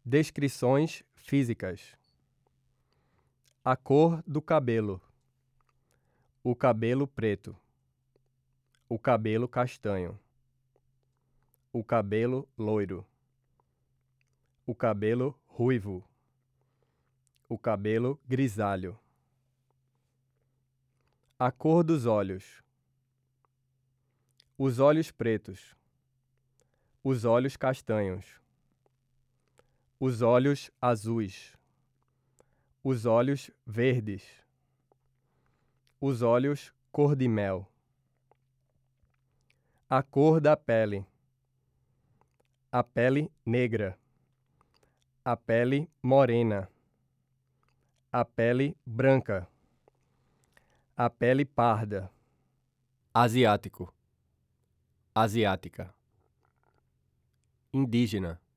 Descrições físicas. A cor do cabelo: o cabelo preto, o cabelo castanho, o cabelo loiro, o cabelo ruivo, o cabelo grisalho. A cor dos olhos: os olhos pretos, os olhos castanhos, os olhos azuis, os olhos verdes, os olhos cor de mel. A cor da pele: a pele negra, a pele morena, a pele branca, a pele parda. Asiático, asiática. Indígena,